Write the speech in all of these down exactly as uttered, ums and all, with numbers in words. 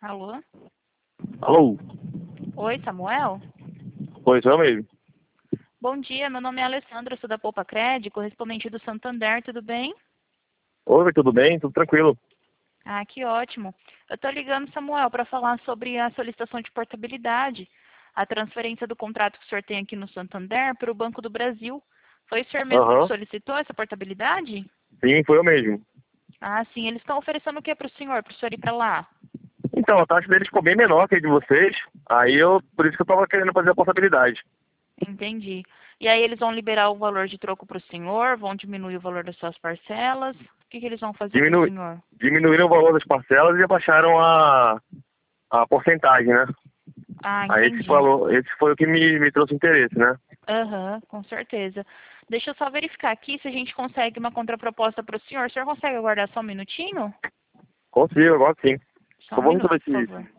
Alô? Alô? Oi, Samuel? Pois é mesmo. Bom dia, meu nome é Alessandra, sou da Poupa Cred, correspondente do Santander, tudo bem? Oi, tudo bem? Tudo tranquilo. Ah, que ótimo. Eu estou ligando, Samuel, para falar sobre a solicitação de portabilidade, a transferência do contrato que o senhor tem aqui no Santander para o Banco do Brasil. Foi o senhor mesmo que Aham. solicitou essa portabilidade? Sim, foi eu mesmo. Ah, sim. Eles estão oferecendo o que para o senhor, para o senhor ir para lá? Então, a taxa deles ficou bem menor que a de vocês. Aí eu, por isso que eu tava querendo fazer a portabilidade. Entendi. E aí eles vão liberar o valor de troco para o senhor, vão diminuir o valor das suas parcelas? O que, que eles vão fazer para o Diminu... senhor? Diminuíram o valor das parcelas e abaixaram a, a porcentagem, né? Ah, Aí esse entendi. valor, esse foi o que me, me trouxe interesse, né? Aham, com certeza. Deixa eu só verificar aqui se a gente consegue uma contraproposta para o senhor. O senhor consegue aguardar só um minutinho? Consigo, agora sim. Só Só um vamos minuto, saber por se... favor.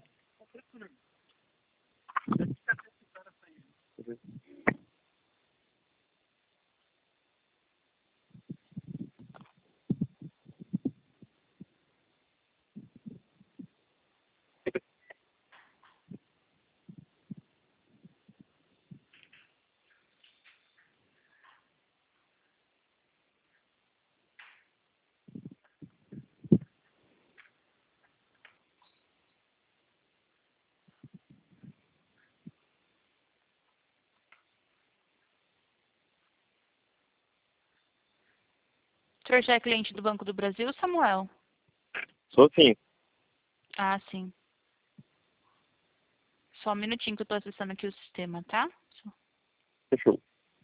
O senhor já é cliente do Banco do Brasil, Samuel? Sou sim. Ah, sim. Só um minutinho que eu estou acessando aqui o sistema, tá? Só- Fechou.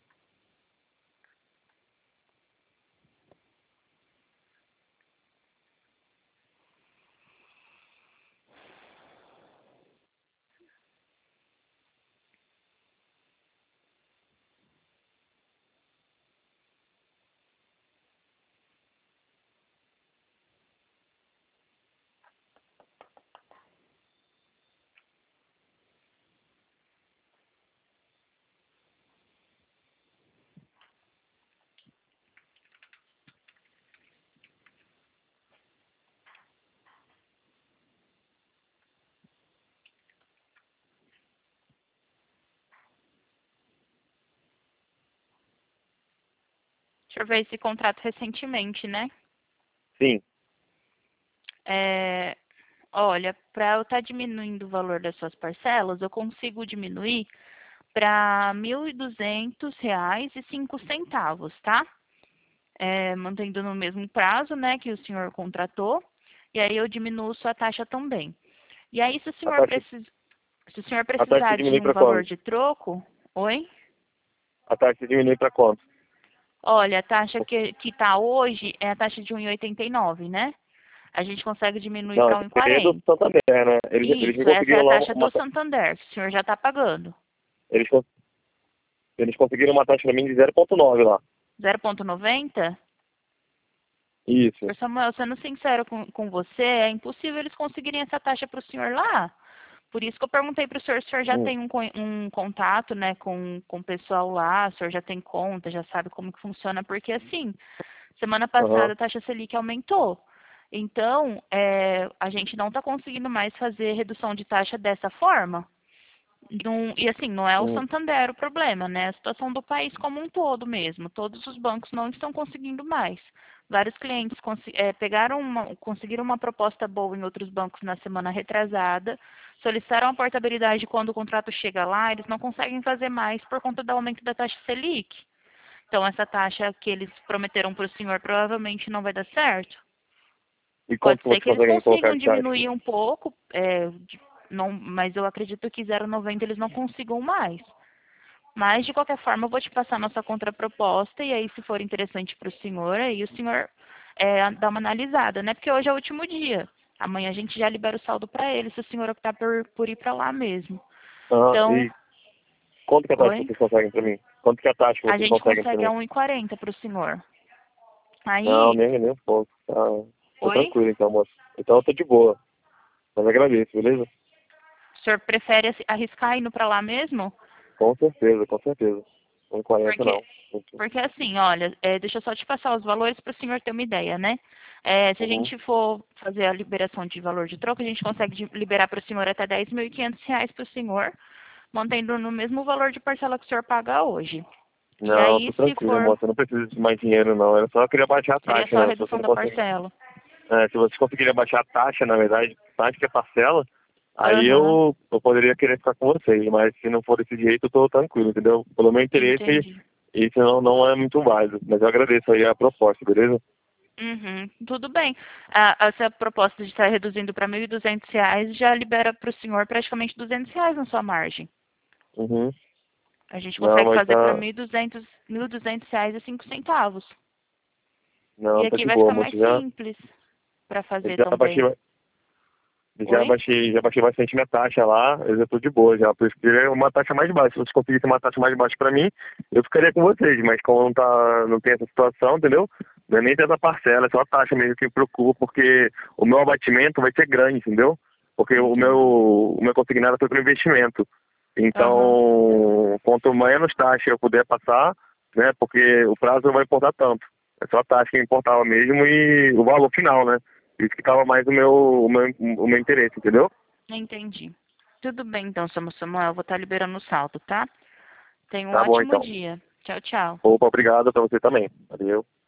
O senhor fez esse contrato recentemente, né? Sim. É, olha, para eu estar diminuindo o valor das suas parcelas, eu consigo diminuir para mil e duzentos reais e cinco centavos, tá? É, mantendo no mesmo prazo, né, que o senhor contratou, e aí eu diminuo sua taxa também. E aí, se o A senhor, taxa, precis... se o senhor a taxa precisar de diminui um pra valor quanto? de troco, oi? A taxa diminui pra quanto? Olha, a taxa que que está hoje é a taxa de um e oitenta e nove, né? A gente consegue diminuir Não, para essa aí é do um e quarenta. Santander, né? Eles, eles me Isso, essa é conseguiram a lá uma, taxa do uma ta- Santander, que o senhor já está pagando. eles, con- eles conseguiram uma taxa pra mim de zero vírgula nove lá. zero vírgula noventa? Isso. Ô, Samuel, sendo sincero com, com você, é impossível eles conseguirem essa taxa para o senhor lá. Por isso que eu perguntei para o senhor se o senhor já Hum. tem um, con- um contato, né, com, com o pessoal lá, se o senhor já tem conta, já sabe como que funciona, porque assim, semana passada Aham. a taxa Selic aumentou. Então, é, a gente não está conseguindo mais fazer redução de taxa dessa forma. Não- e assim, não é o Hum. Santander o problema, né? É a situação do país como um todo mesmo. Todos os bancos não estão conseguindo mais. Vários clientes consi- eh, pegaram uma, conseguiram uma proposta boa em outros bancos na semana retrasada, solicitaram a portabilidade quando o contrato chega lá, eles não conseguem fazer mais por conta do aumento da taxa Selic. Então, essa taxa que eles prometeram para o senhor provavelmente não vai dar certo. E Pode quanto que ser vocês que eles conseguem colocar consigam de taxa? diminuir um pouco, é, de- não, mas eu acredito que zero vírgula noventa eles não consigam mais. Mas, de qualquer forma, eu vou te passar a nossa contraproposta e aí, se for interessante para o senhor, aí o senhor é, dá uma analisada, né? Porque hoje é o último dia. Amanhã a gente já libera o saldo para ele, se o senhor optar por, por ir para lá mesmo. Aham. Então, E quanto que é a taxa que oi? vocês conseguem pra mim? Quanto que é a taxa que A vocês gente conseguem pra consegue a mim? um e quarenta para o senhor. Não, Aí, nem, nem um pouco. Tá, tô oi? tranquilo então, moço. Então eu tô de boa. Mas agradeço, beleza? O senhor prefere assi- arriscar indo para lá mesmo? Com certeza, com certeza. não conheço Porque, não. porque assim, olha, é, deixa eu só te passar os valores para o senhor ter uma ideia, né? É, se a Uhum. gente for fazer a liberação de valor de troco, a gente consegue de- liberar para o senhor até dez mil e quinhentos reais para o senhor, mantendo no mesmo valor de parcela que o senhor paga hoje. E Não, aí, tô se tranquilo, for, moça. Eu não preciso de mais dinheiro, não. Eu só queria baixar a seria taxa, só a né? Se você redução não da consegue... parcela. É, se vocês conseguirem baixar a taxa, na verdade, taxa que é parcela, aí Aham, eu, eu poderia querer ficar com vocês. Mas se não for desse jeito, eu tô tranquilo, entendeu? Pelo meu interesse, entendi. isso não, não é muito válido. Mas eu agradeço aí a proposta, beleza? Uhum, tudo bem. A, essa proposta de estar reduzindo para mil e duzentos reais já libera para o senhor praticamente duzentos reais na sua margem. Uhum. A gente Não, consegue mas fazer para tá... mil e duzentos, mil e duzentos reais e cinco centavos. E Não, tá aqui de vai boa, ficar mais moço. Já, simples para fazer já baixei... também. Já Oi? baixei, já baixei bastante minha taxa lá, eu já tô de boa já, por isso que é uma taxa mais baixa. Se vocês conseguissem uma taxa mais baixa pra mim, eu ficaria com vocês, mas como não tá, não tem essa situação, entendeu? Não é nem dessa parcela, é só a taxa mesmo que me preocupa, porque o meu abatimento vai ser grande, entendeu? Porque o meu, Entendi. o meu consignado foi para investimento. Aham, Então, quanto menos taxa eu puder passar, né, porque o prazo não vai importar tanto. É só a taxa que importava mesmo e o valor final, né? Isso que estava mais o meu, o meu, o meu interesse, entendeu? entendi. Tudo bem então, Samu Samuel, eu vou estar liberando o saldo, tá? Tenha um Tá bom, ótimo então. dia. Tchau, tchau. Opa, obrigado pra você também. Valeu.